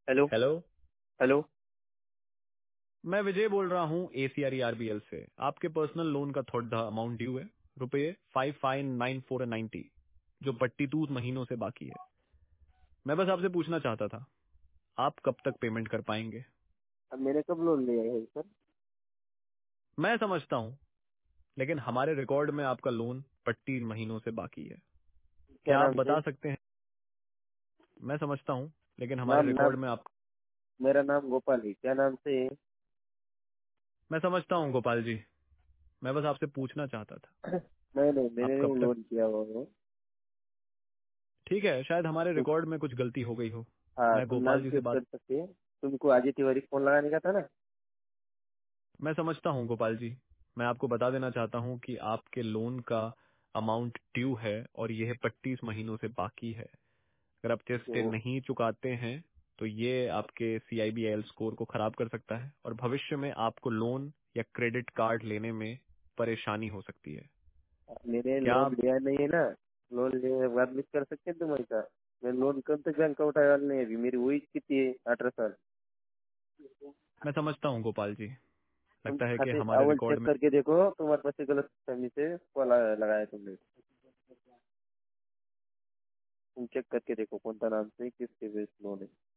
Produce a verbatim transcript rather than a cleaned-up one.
Hello. Hello. Hello. मैं विजय बोल रहा हूँ एसीआर आरबीएल से। आपके पर्सनल लोन का थोड़ा अमाउंट ड्यू है, रुपये five five nine four ninety, जो बट्टी टू महीनों से बाकी है। मैं बस आपसे पूछना चाहता था, आप कब तक पेमेंट कर पाएंगे? अब मैंने कब लोन लिया है सर? मैं समझता हूँ, लेकिन हमारे रिकॉर्ड में आपका लोन पट्टी महीनों से बाकी है। क्या क्या आप नाम से? बता सकते हैं? मैं समझता हूँ, लेकिन हमारे नाम रिकॉर्ड नाम में आप मेरा नाम गोपाल है। क्या नाम से है? मैं समझता हूँ गोपाल जी, मैं बस आपसे पूछना चाहता था, नहीं नहीं, मैंने आप कब नहीं तक। लोन किया हुआ है। ठीक है, शायद हमारे तुम रिकॉर्ड में कुछ गलती हो गई हो। हाँ, मैं तुम गोपाल नाम जी से चेक बात कर सकते हैं। तुमको आदित्य तिवारी फोन लगाने का था ना? मैं समझता हूँ गोपाल जी, मैं आपको बता देना चाहता हूँ कि आपके लोन का अमाउंट ड्यू है और यह पच्चीस महीनों से बाकी है। अगर आप चेस्टे तो नहीं चुकाते हैं तो ये आपके सीआईबीआई स्कोर को खराब कर सकता है और भविष्य में आपको लोन या क्रेडिट कार्ड लेने में परेशानी हो सकती है। मैंने क्या लोन आप लिया नहीं है ना। लोन लेने के बाद मिस कर सकते हैं तुम ऐसा? मैं लोन कब तक बैंक का उठाया नहीं है। अभी मेरी वही कितनी है, अठारह साल। मैं समझता हूँ गोपाल जी, तुम लगता है कि खाते हमारे अवल रिकॉर्ड चेक में करके देखो, तुम्हारे पास से गलत फहमी से कॉल लगाया तुमने। तुम चेक करके देखो कौन सा नाम से किसके बेस लोन है।